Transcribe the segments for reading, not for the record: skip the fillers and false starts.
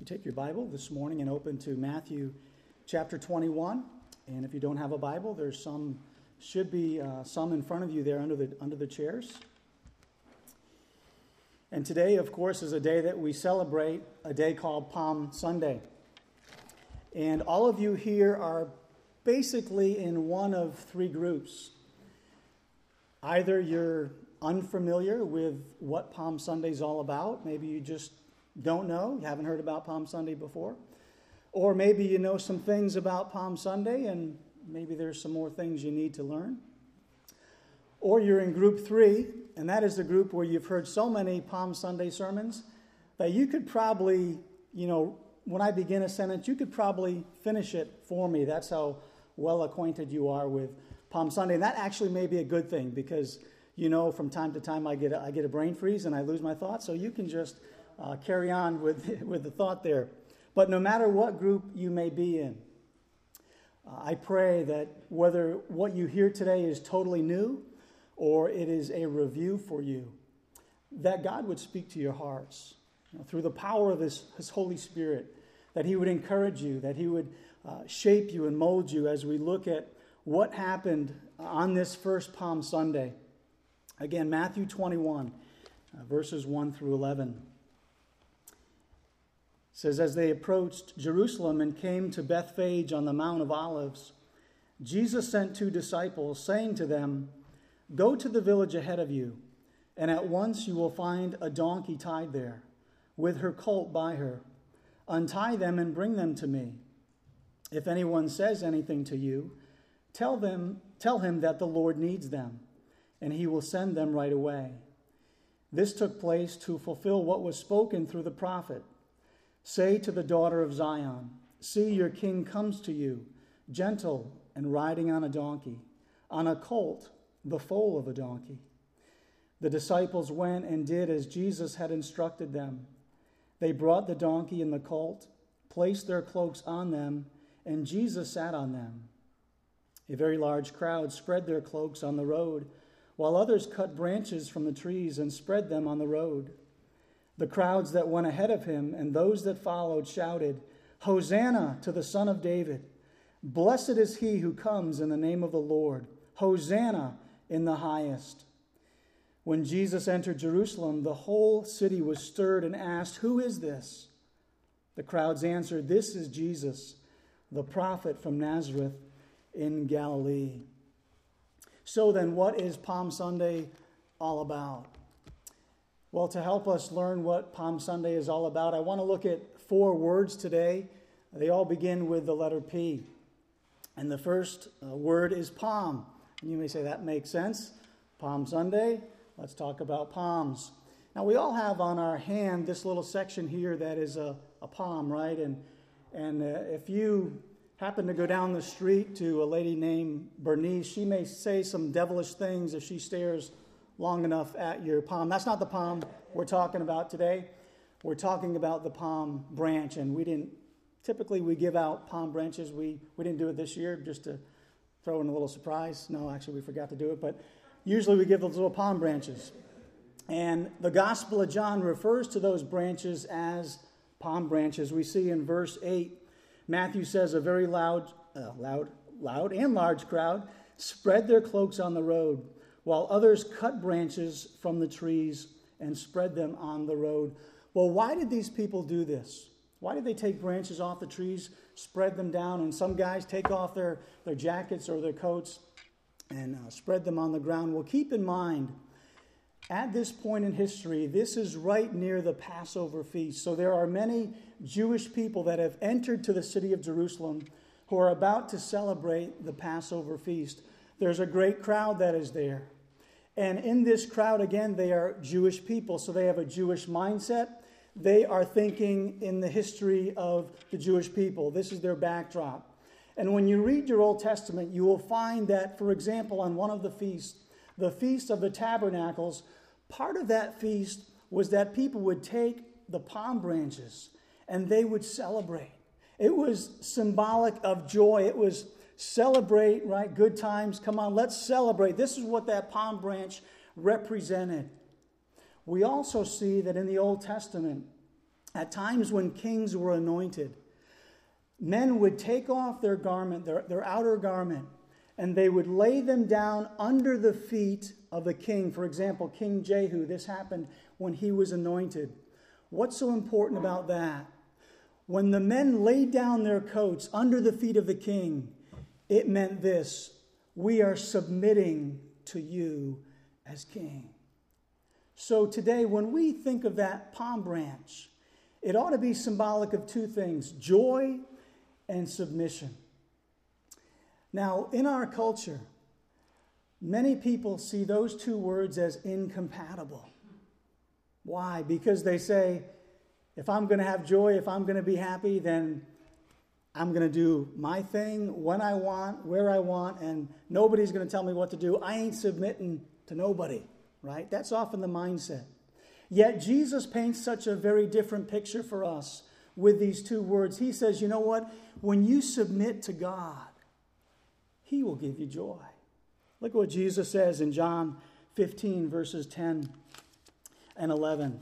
You take your Bible this morning and open to Matthew chapter 21. And if you don't have a Bible, there's should be some in front of you there under the chairs. And today, of course, is a day that we celebrate, a day called Palm Sunday. And all of you here are basically in one of three groups. Either you're unfamiliar with what Palm Sunday is all about. Maybe you just don't know. You haven't heard about Palm Sunday before. Or maybe you know some things about Palm Sunday and maybe there's some more things you need to learn. Or you're in group 3, and that is the group where you've heard so many Palm Sunday sermons that you could probably, when I begin a sentence, you could probably finish it for me. That's how well acquainted you are with Palm Sunday. And that actually may be a good thing because, from time to time I get a brain freeze and I lose my thoughts. So you can just carry on with the thought there. But no matter what group you may be in, I pray that whether what you hear today is totally new or it is a review for you, that God would speak to your hearts through the power of His Holy Spirit, that He would encourage you, that He would shape you and mold you as we look at what happened on this first Palm Sunday. Again, Matthew 21, verses 1 through 11. It says, as they approached Jerusalem and came to Bethphage on the Mount of Olives, Jesus sent 2 disciples, saying to them, go to the village ahead of you, and at once you will find a donkey tied there, with her colt by her. Untie them and bring them to me. If anyone says anything to you, tell him that the Lord needs them, and He will send them right away. This took place to fulfill what was spoken through the prophet. Say to the daughter of Zion, see, your king comes to you, gentle and riding on a donkey, on a colt, the foal of a donkey. The disciples went and did as Jesus had instructed them. They brought the donkey and the colt, placed their cloaks on them, and Jesus sat on them. A very large crowd spread their cloaks on the road, while others cut branches from the trees and spread them on the road. The crowds that went ahead of Him and those that followed shouted, Hosanna to the Son of David. Blessed is He who comes in the name of the Lord. Hosanna in the highest. When Jesus entered Jerusalem, the whole city was stirred and asked, who is this? The crowds answered, this is Jesus, the prophet from Nazareth in Galilee. So then, what is Palm Sunday all about? Well, to help us learn what Palm Sunday is all about, I want to look at 4 words today. They all begin with the letter P. And the first word is palm. And you may say, that makes sense. Palm Sunday, let's talk about palms. Now, we all have on our hand this little section here that is a palm, right? And if you happen to go down the street to a lady named Bernice, she may say some devilish things if she stares long enough at your palm. That's not the palm we're talking about today. We're talking about the palm branch, and we give out palm branches. We didn't do it this year just to throw in a little surprise. No, actually we forgot to do it, but usually we give those little palm branches. And the Gospel of John refers to those branches as palm branches. We see in verse 8, Matthew says, a very loud and large crowd spread their cloaks on the road, while others cut branches from the trees and spread them on the road. Well, why did these people do this? Why did they take branches off the trees, spread them down, and some guys take off their jackets or their coats and spread them on the ground? Well, keep in mind, at this point in history, this is right near the Passover feast. So there are many Jewish people that have entered to the city of Jerusalem who are about to celebrate the Passover feast. There's a great crowd that is there. And in this crowd, again, they are Jewish people, so they have a Jewish mindset. They are thinking in the history of the Jewish people. This is their backdrop. And when you read your Old Testament, you will find that, for example, on one of the feasts, the Feast of the Tabernacles, part of that feast was that people would take the palm branches and they would celebrate. It was symbolic of joy. It was celebrate, right? Good times. Come on, let's celebrate. This is what that palm branch represented. We also see that in the Old Testament, At times when kings were anointed, men would take off their garment, their outer garment, and they would lay them down under the feet of the king. For example, King Jehu, this happened when he was anointed. What's so important about that? When the men laid down their coats under the feet of the king, it meant this: we are submitting to you as king. So today, when we think of that palm branch, it ought to be symbolic of two things: joy and submission. Now, in our culture, many people see those two words as incompatible. Why? Because they say, if I'm going to have joy, if I'm going to be happy, then I'm going to do my thing when I want, where I want, and nobody's going to tell me what to do. I ain't submitting to nobody, right? That's often the mindset. Yet Jesus paints such a very different picture for us with these two words. He says, you know what? When you submit to God, He will give you joy. Look at what Jesus says in John 15, verses 10 and 11.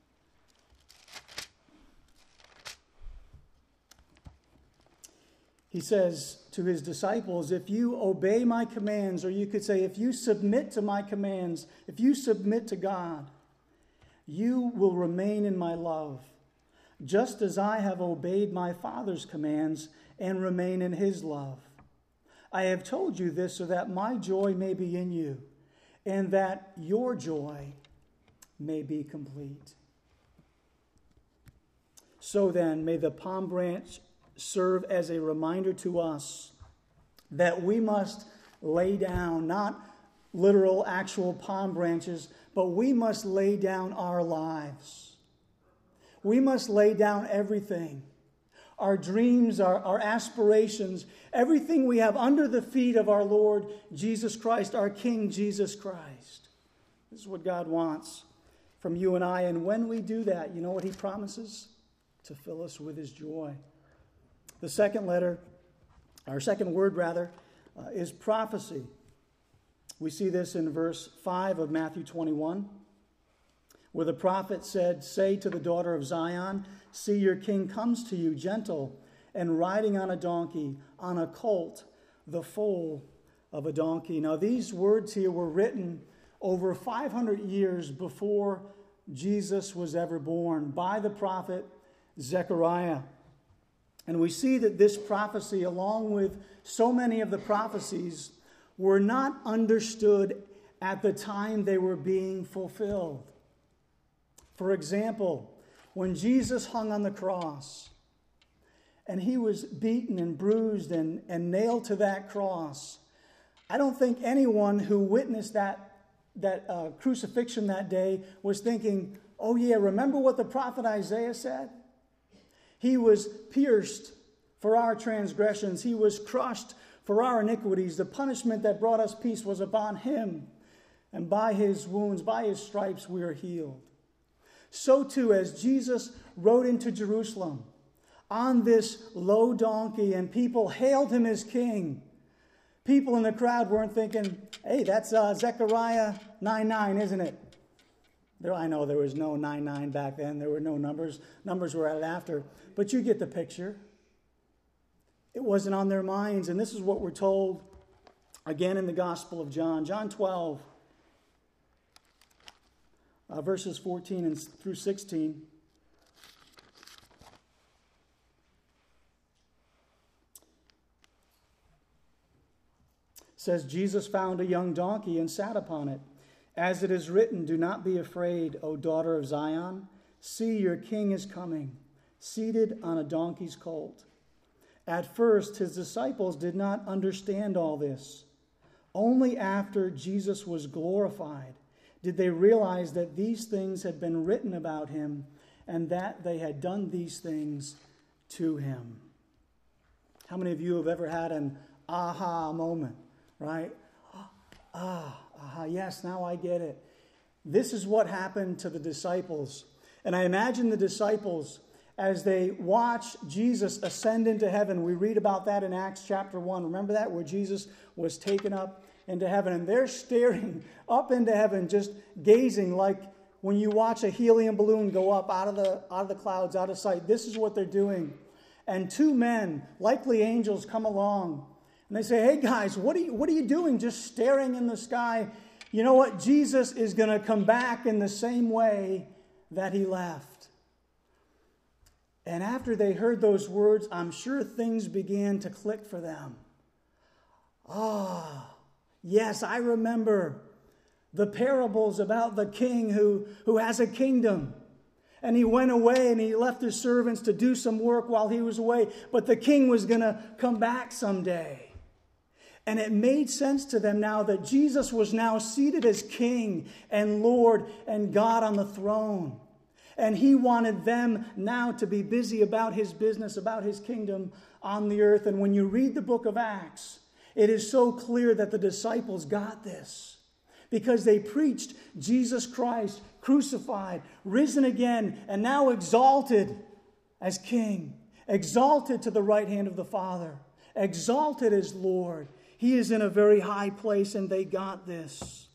He says to his disciples, if you obey my commands, or you could say, if you submit to my commands, if you submit to God, you will remain in my love, just as I have obeyed my Father's commands and remain in his love. I have told you this so that my joy may be in you, and that your joy may be complete. So then, may the palm branch serve as a reminder to us that we must lay down, not literal, actual palm branches, but we must lay down our lives. We must lay down everything. Our dreams, our aspirations, everything we have under the feet of our Lord Jesus Christ, our King Jesus Christ. This is what God wants from you and I. And when we do that, you know what he promises? To fill us with his joy. The second word is prophecy. We see this in verse 5 of Matthew 21, where the prophet said, say to the daughter of Zion, see, your king comes to you, gentle and riding on a donkey, on a colt, the foal of a donkey. Now, these words here were written over 500 years before Jesus was ever born by the prophet Zechariah. And we see that this prophecy, along with so many of the prophecies, were not understood at the time they were being fulfilled. For example, when Jesus hung on the cross and he was beaten and bruised and nailed to that cross, I don't think anyone who witnessed that crucifixion that day was thinking, oh yeah, remember what the prophet Isaiah said? He was pierced for our transgressions. He was crushed for our iniquities. The punishment that brought us peace was upon him. And by his wounds, by his stripes, we are healed. So too, as Jesus rode into Jerusalem on this low donkey and people hailed him as king, people in the crowd weren't thinking, hey, that's Zechariah 9:9, isn't it? I know there was no 9:9 back then. There were no numbers. Numbers were added after. But you get the picture. It wasn't on their minds. And this is what we're told again in the Gospel of John. John 12, verses 14 through 16. Says, Jesus found a young donkey and sat upon it. As it is written, do not be afraid, O daughter of Zion. See, your king is coming, seated on a donkey's colt. At first, his disciples did not understand all this. Only after Jesus was glorified did they realize that these things had been written about him and that they had done these things to him. How many of you have ever had an aha moment, right? Yes, now I get it. This is what happened to the disciples. And I imagine the disciples, as they watch Jesus ascend into heaven, we read about that in Acts chapter 1. Remember that, where Jesus was taken up into heaven, and they're staring up into heaven, just gazing like when you watch a helium balloon go up out of the clouds, out of sight. This is what they're doing. And two men, likely angels, come along. And they say, hey guys, what are you doing just staring in the sky? You know what? Jesus is going to come back in the same way that he left. And after they heard those words, I'm sure things began to click for them. Yes, I remember the parables about the king who has a kingdom. And he went away and he left his servants to do some work while he was away. But the king was going to come back someday. And it made sense to them now that Jesus was now seated as King and Lord and God on the throne. And he wanted them now to be busy about his business, about his kingdom on the earth. And when you read the book of Acts, it is so clear that the disciples got this, because they preached Jesus Christ, crucified, risen again, and now exalted as King, exalted to the right hand of the Father, exalted as Lord. He is in a very high place, and they got this.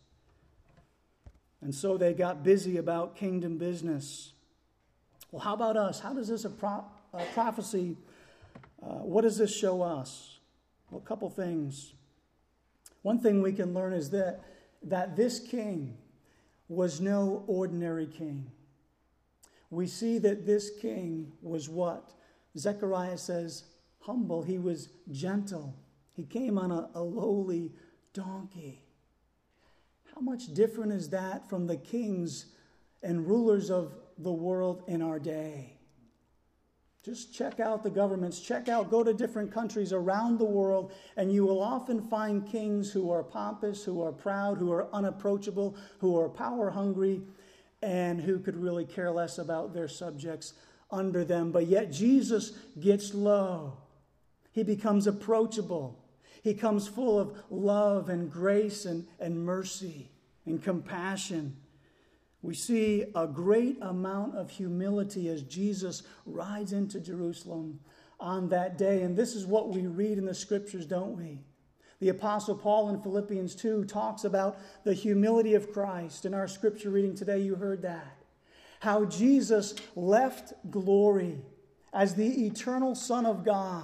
And so they got busy about kingdom business. Well, how about us? How does this prophecy, what does this show us? Well, a couple things. One thing we can learn is that this king was no ordinary king. We see that this king was what? Zechariah says, humble. He was gentle. He came on a lowly donkey. How much different is that from the kings and rulers of the world in our day? Just check out the governments. Go to different countries around the world, and you will often find kings who are pompous, who are proud, who are unapproachable, who are power hungry, and who could really care less about their subjects under them. But yet Jesus gets low. He becomes approachable. He comes full of love and grace and mercy and compassion. We see a great amount of humility as Jesus rides into Jerusalem on that day. And this is what we read in the scriptures, don't we? The Apostle Paul in Philippians 2 talks about the humility of Christ. In our scripture reading today, you heard that. How Jesus left glory as the eternal Son of God.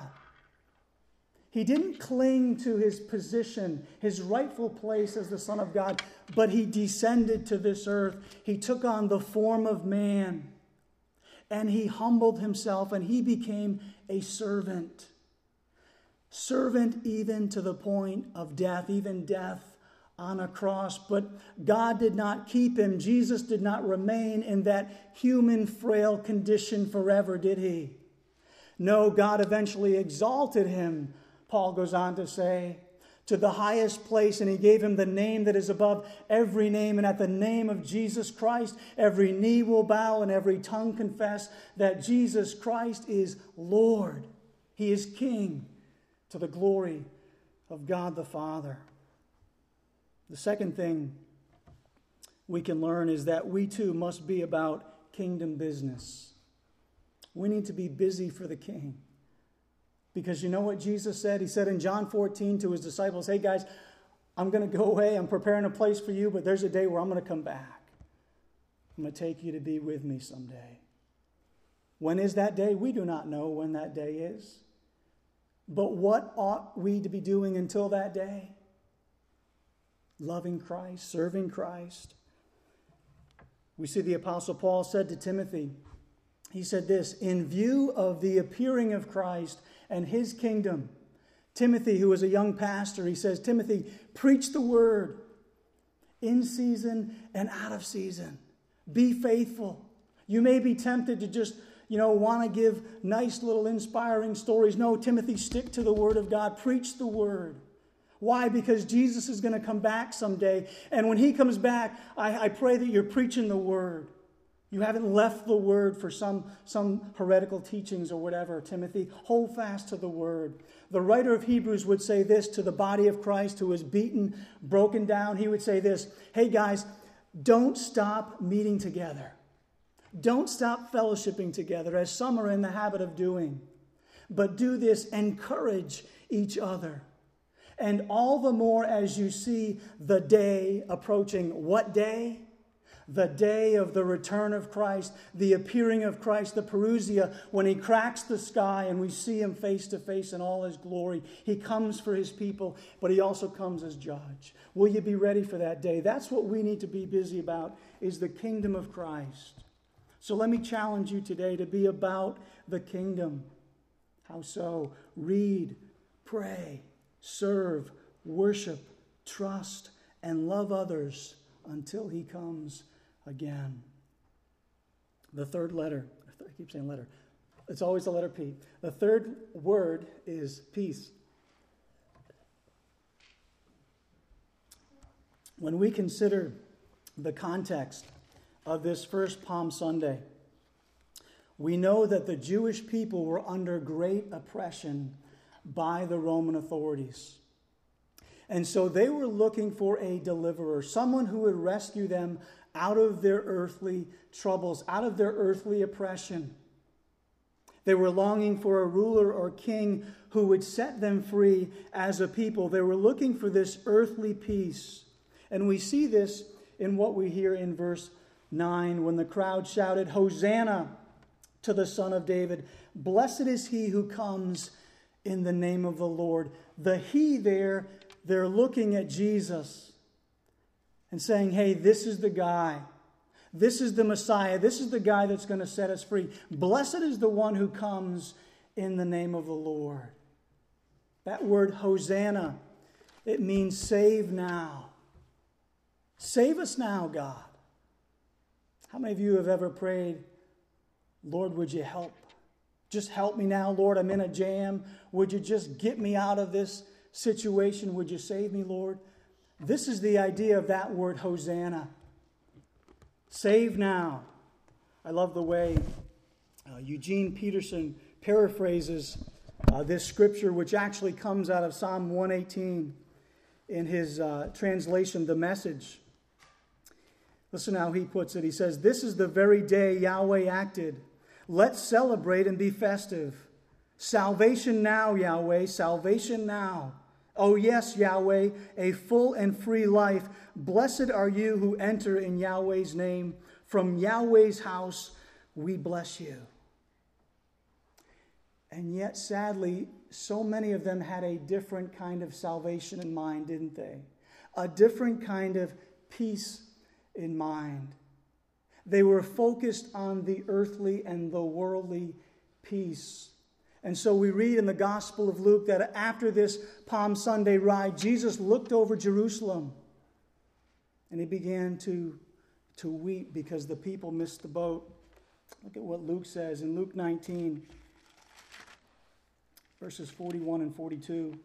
He didn't cling to his position, his rightful place as the Son of God, but he descended to this earth. He took on the form of man, and he humbled himself, and he became a servant. Servant even to the point of death, even death on a cross. But God did not keep him. Jesus did not remain in that human, frail condition forever, did he? No, God eventually exalted him, Paul goes on to say, to the highest place, and he gave him the name that is above every name. And at the name of Jesus Christ, every knee will bow and every tongue confess that Jesus Christ is Lord. He is King, to the glory of God the Father. The second thing we can learn is that we too must be about kingdom business. We need to be busy for the King. Because you know what Jesus said? He said in John 14 to his disciples, hey guys, I'm going to go away. I'm preparing a place for you, but there's a day where I'm going to come back. I'm going to take you to be with me someday. When is that day? We do not know when that day is. But what ought we to be doing until that day? Loving Christ, serving Christ. We see the Apostle Paul said to Timothy, he said this, in view of the appearing of Christ and his kingdom, Timothy, who was a young pastor, he says, Timothy, preach the word in season and out of season. Be faithful. You may be tempted to just, want to give nice little inspiring stories. No, Timothy, stick to the word of God. Preach the word. Why? Because Jesus is going to come back someday. And when he comes back, I pray that you're preaching the word. You haven't left the word for some heretical teachings or whatever, Timothy. Hold fast to the word. The writer of Hebrews would say this to the body of Christ who was beaten, broken down. He would say this, hey guys, don't stop meeting together. Don't stop fellowshipping together as some are in the habit of doing. But do this, encourage each other. And all the more as you see the day approaching. What day? The day of the return of Christ, the appearing of Christ, the parousia, when he cracks the sky and we see him face to face in all his glory. He comes for his people, but he also comes as judge. Will you be ready for that day? That's what we need to be busy about, is the kingdom of Christ. So let me challenge you today to be about the kingdom. How so? Read, pray, serve, worship, trust, and love others until he comes again. The third letter, I keep saying letter, it's always the letter P. The third word is peace. When we consider the context of this first Palm Sunday, we know that the Jewish people were under great oppression by the Roman authorities. And so they were looking for a deliverer, someone who would rescue them out of their earthly troubles, out of their earthly oppression. They were longing for a ruler or king who would set them free as a people. They were looking for this earthly peace. And we see this in what we hear in verse 9 when the crowd shouted, "Hosanna to the Son of David. Blessed is he who comes in the name of the Lord." The he there, they're looking at Jesus and saying, hey, this is the guy. This is the Messiah. This is the guy that's going to set us free. Blessed is the one who comes in the name of the Lord. That word Hosanna, it means save now. Save us now, God. How many of you have ever prayed, Lord, would you help? Just help me now, Lord. I'm in a jam. Would you just get me out of this situation? Would you save me, Lord? This is the idea of that word Hosanna. Save now. I love the way Eugene Peterson paraphrases this scripture, which actually comes out of Psalm 118 in his translation, The Message. Listen how he puts it. He says, "This is the very day Yahweh acted. Let's celebrate and be festive. Salvation now, Yahweh, salvation now. Oh yes, Yahweh, a full and free life. Blessed are you who enter in Yahweh's name. From Yahweh's house we bless you." And yet, sadly, so many of them had a different kind of salvation in mind, didn't they? A different kind of peace in mind. They were focused on the earthly and the worldly peace. And so we read in the Gospel of Luke that after this Palm Sunday ride, Jesus looked over Jerusalem and he began to weep because the people missed the boat. Look at what Luke says in Luke 19, verses 41 and 42.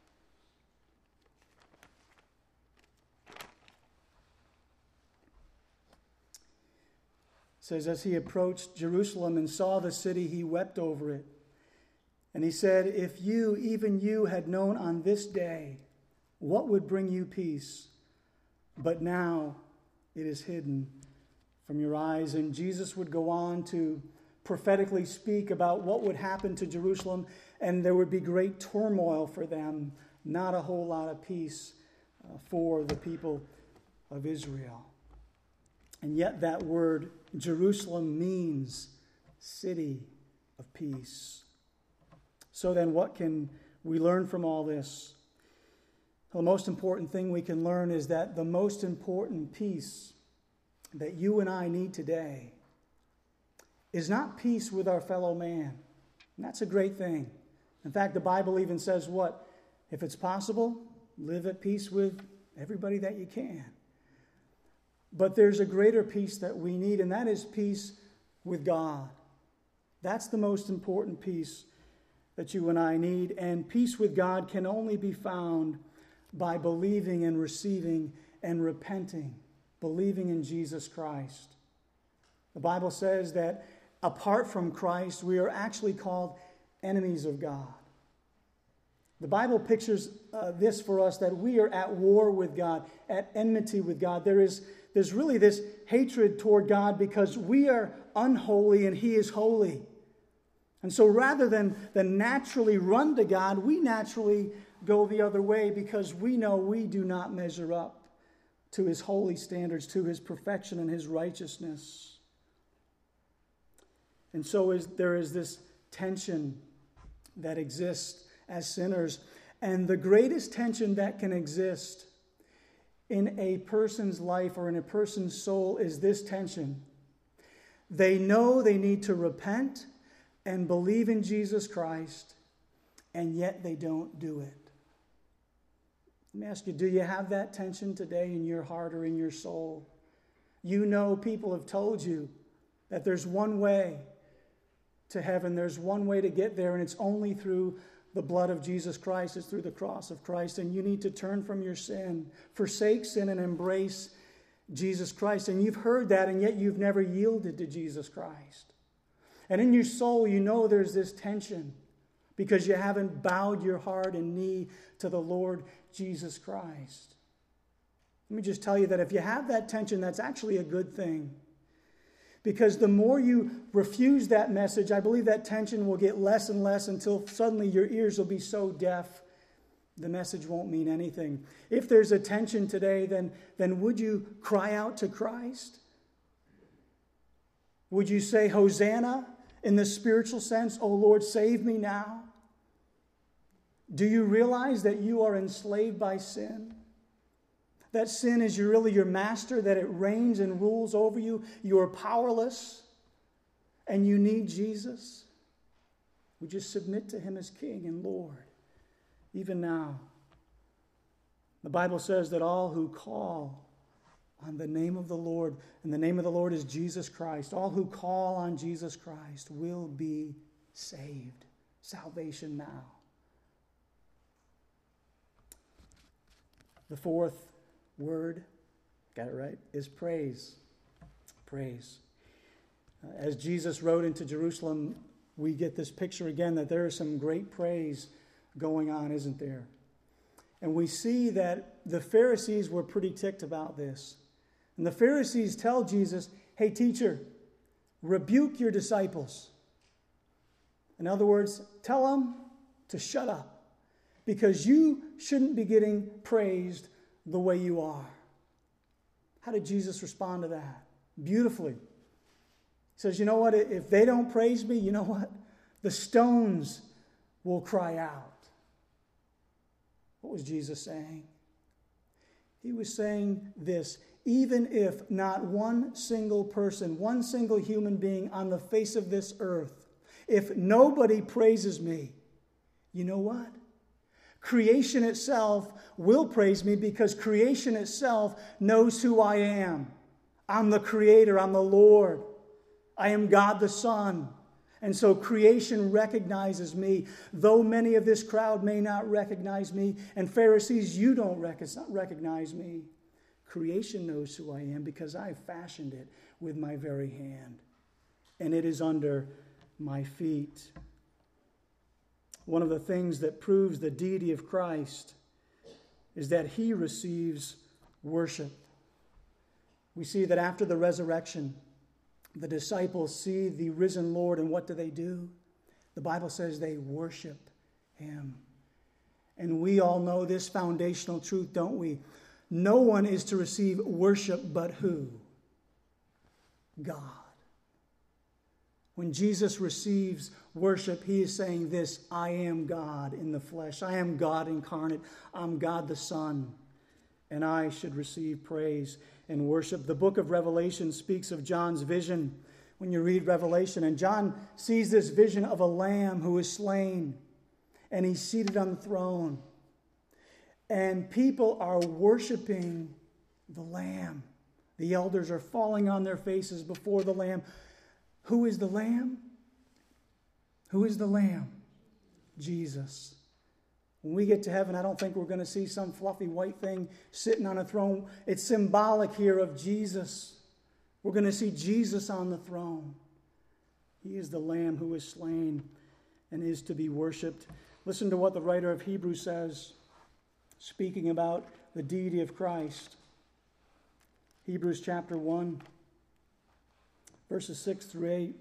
It says, as he approached Jerusalem and saw the city, he wept over it. And he said, if you, even you, had known on this day what would bring you peace, but now it is hidden from your eyes. And Jesus would go on to prophetically speak about what would happen to Jerusalem, and there would be great turmoil for them, not a whole lot of peace for the people of Israel. And yet that word Jerusalem means city of peace. So then what can we learn from all this? Well, the most important thing we can learn is that the most important peace that you and I need today is not peace with our fellow man. And that's a great thing. In fact, the Bible even says what? If it's possible, live at peace with everybody that you can. But there's a greater peace that we need, and that is peace with God. That's the most important peace that you and I need. And peace with God can only be found by believing and receiving and repenting, believing in Jesus Christ. The Bible says that apart from Christ, we are actually called enemies of God. The Bible pictures this for us, that we are at war with God, at enmity with God. There's really this hatred toward God because we are unholy and He is holy. And so rather than naturally run to God, we naturally go the other way because we know we do not measure up to his holy standards, to his perfection and his righteousness. And so there is this tension that exists as sinners. And the greatest tension that can exist in a person's life or in a person's soul is this tension. They know they need to repent and believe in Jesus Christ, and yet they don't do it. Let me ask you, do you have that tension today in your heart or in your soul? You know people have told you that there's one way to heaven, there's one way to get there, and it's only through the blood of Jesus Christ, it's through the cross of Christ, and you need to turn from your sin, forsake sin, and embrace Jesus Christ. And you've heard that, and yet you've never yielded to Jesus Christ. And in your soul, you know there's this tension because you haven't bowed your heart and knee to the Lord Jesus Christ. Let me just tell you that if you have that tension, that's actually a good thing. Because the more you refuse that message, I believe that tension will get less and less until suddenly your ears will be so deaf, the message won't mean anything. If there's a tension today, then would you cry out to Christ? Would you say, Hosanna, in the spiritual sense, oh Lord, save me now? Do you realize that you are enslaved by sin? That sin is really your master, that it reigns and rules over you. You are powerless, and you need Jesus. Would you submit to him as King and Lord, even now? The Bible says that all who call on the name of the Lord, and the name of the Lord is Jesus Christ, all who call on Jesus Christ will be saved. Salvation now. The fourth word, got it right, is praise. Praise. As Jesus rode into Jerusalem, we get this picture again that there is some great praise going on, isn't there? And we see that the Pharisees were pretty ticked about this. And the Pharisees tell Jesus, hey, teacher, rebuke your disciples. In other words, tell them to shut up, because you shouldn't be getting praised the way you are. How did Jesus respond to that? Beautifully. He says, you know what? If they don't praise me, you know what? The stones will cry out. What was Jesus saying? He was saying this: even if not one single person, one single human being on the face of this earth, if nobody praises me, you know what? Creation itself will praise me, because creation itself knows who I am. I'm the Creator. I'm the Lord. I am God the Son. And so creation recognizes me, though many of this crowd may not recognize me. And Pharisees, you don't recognize me. Creation knows who I am, because I fashioned it with my very hand. And it is under my feet. One of the things that proves the deity of Christ is that he receives worship. We see that after the resurrection, the disciples see the risen Lord, and what do? The Bible says they worship him. And we all know this foundational truth, don't we? No one is to receive worship but who? God. When Jesus receives worship, he is saying this: I am God in the flesh. I am God incarnate. I'm God the Son. And I should receive praise and worship. The book of Revelation speaks of John's vision. When you read Revelation, and John sees this vision of a lamb who is slain, and he's seated on the throne. And people are worshiping the Lamb. The elders are falling on their faces before the Lamb. Who is the Lamb? Who is the Lamb? Jesus. When we get to heaven, I don't think we're going to see some fluffy white thing sitting on a throne. It's symbolic here of Jesus. We're going to see Jesus on the throne. He is the Lamb who is slain and is to be worshipped. Listen to what the writer of Hebrews says, speaking about the deity of Christ. Hebrews chapter 1. Verses 6 through 8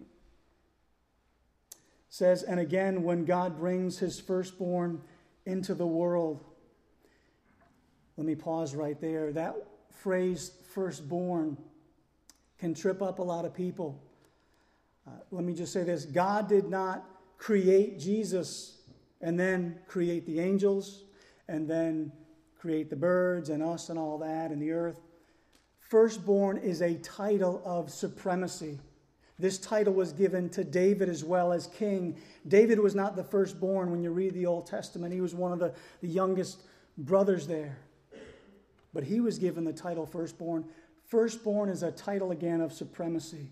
says, and again, when God brings his firstborn into the world. Let me pause right there. That phrase firstborn can trip up a lot of people. Let me just say this. God did not create Jesus and then create the angels and then create the birds and us and all that and the earth. Firstborn is a title of supremacy. This title was given to David as well as king. David was not the firstborn when you read the Old Testament. He was one of the youngest brothers there. But he was given the title firstborn. Firstborn is a title again of supremacy.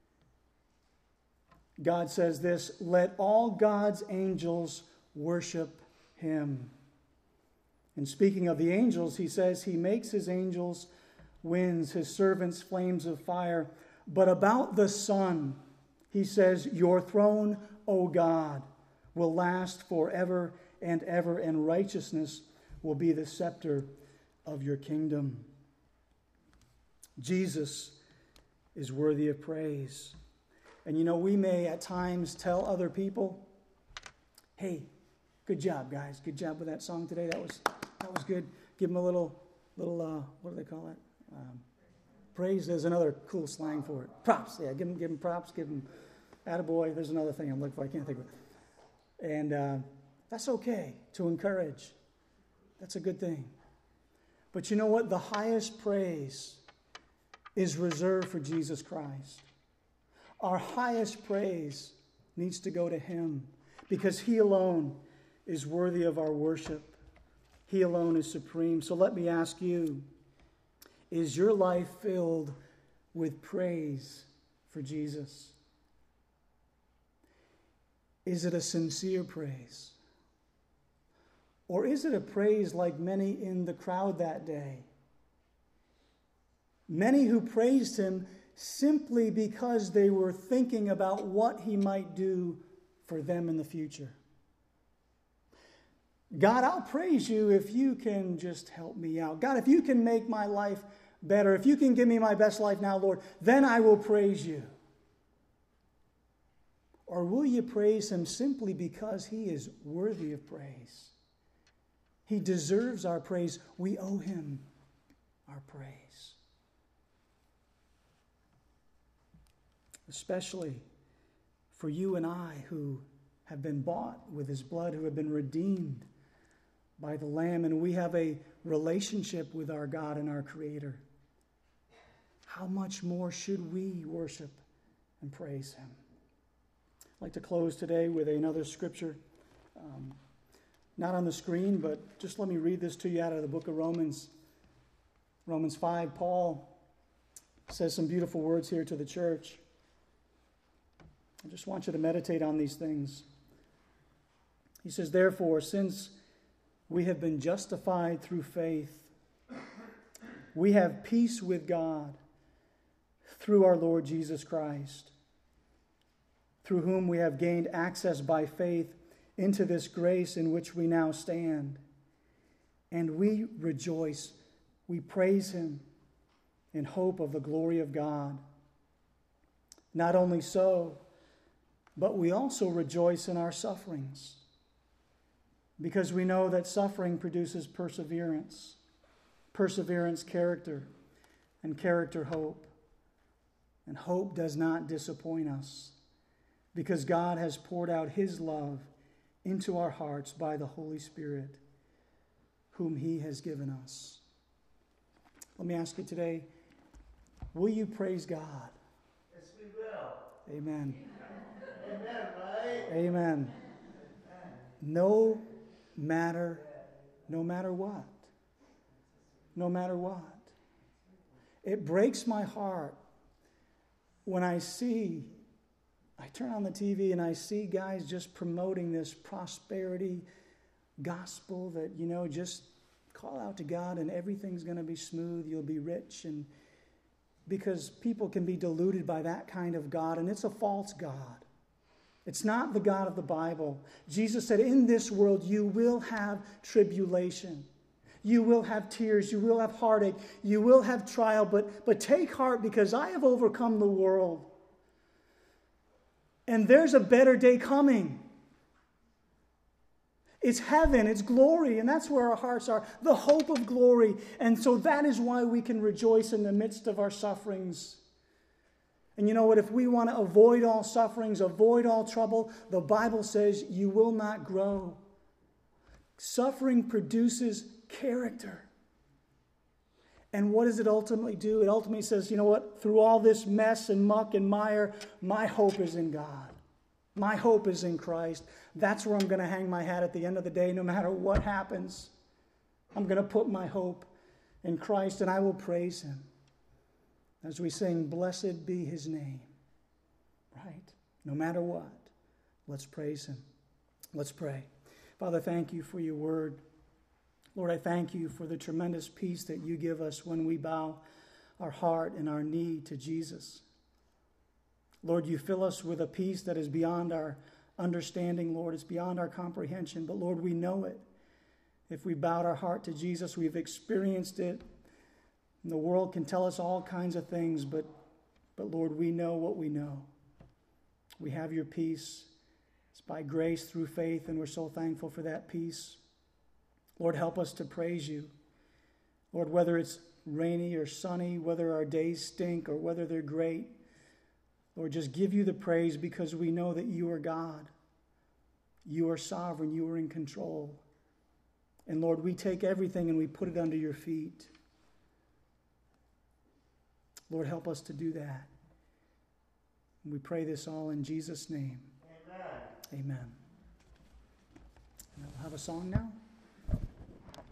God says this, let all God's angels worship him. And speaking of the angels, he says he makes his angels winds, his servants flames of fire. But about the Son, he says, your throne, O God, will last forever and ever, and righteousness will be the scepter of your kingdom. Jesus is worthy of praise. And you know, we may at times tell other people, hey, good job, guys. Good job with that song today. That was good. Give them a little what do they call it? Praise. There's another cool slang for it. Props. Yeah, give them props. Give them attaboy. There's another thing I'm looking for. I can't think of it. And that's okay to encourage. That's a good thing. But you know what? The highest praise is reserved for Jesus Christ. Our highest praise needs to go to him because he alone is worthy of our worship. He alone is supreme. So let me ask you, is your life filled with praise for Jesus? Is it a sincere praise? Or is it a praise like many in the crowd that day? Many who praised him simply because they were thinking about what he might do for them in the future. God, I'll praise you if you can just help me out. God, if you can make my life better, if you can give me my best life now, Lord, then I will praise you. Or will you praise him simply because he is worthy of praise? He deserves our praise. We owe him our praise. Especially for you and I who have been bought with his blood, who have been redeemed by the Lamb, and we have a relationship with our God and our Creator. How much more should we worship and praise him? I'd like to close today with another scripture. Not on the screen, but just let me read this to you out of the book of Romans. Romans 5, Paul says some beautiful words here to the church. I just want you to meditate on these things. He says, therefore, since we have been justified through faith, we have peace with God through our Lord Jesus Christ, through whom we have gained access by faith into this grace in which we now stand. And we rejoice, we praise him in hope of the glory of God. Not only so, but we also rejoice in our sufferings, because we know that suffering produces perseverance, perseverance, character, and character, hope. And hope does not disappoint us, because God has poured out his love into our hearts by the Holy Spirit, whom he has given us. Let me ask you today, will you praise God? Yes, we will. Amen. Amen, right? Amen. No matter what. No matter what. It breaks my heart when I turn on the TV and I see guys just promoting this prosperity gospel that, just call out to God and everything's going to be smooth, you'll be rich. And because people can be deluded by that kind of God, and it's a false God. It's not the God of the Bible. Jesus said, in this world you will have tribulation. You will have tears. You will have heartache. You will have trial. But take heart, because I have overcome the world. And there's a better day coming. It's heaven, it's glory, and that's where our hearts are, the hope of glory. And so that is why we can rejoice in the midst of our sufferings. And you know what? If we want to avoid all sufferings, avoid all trouble, the Bible says you will not grow. Suffering produces character. And what does it ultimately do? It ultimately says, you know what? Through all this mess and muck and mire, my hope is in God. My hope is in Christ. That's where I'm going to hang my hat at the end of the day, no matter what happens. I'm going to put my hope in Christ, and I will praise him. As we sing, blessed be his name. Right? No matter what, let's praise him. Let's pray. Father, thank you for your word. Lord, I thank you for the tremendous peace that you give us when we bow our heart and our knee to Jesus. Lord, you fill us with a peace that is beyond our understanding, Lord. It's beyond our comprehension. But Lord, we know it. If we bowed our heart to Jesus, we've experienced it. And the world can tell us all kinds of things, but Lord, we know what we know. We have your peace. It's by grace through faith, and we're so thankful for that peace. Lord, help us to praise you. Lord, whether it's rainy or sunny, whether our days stink or whether they're great, Lord, just give you the praise because we know that you are God. You are sovereign. You are in control. And Lord, we take everything and we put it under your feet. Lord, help us to do that. And we pray this all in Jesus' name. Amen. Amen. And we'll have a song now.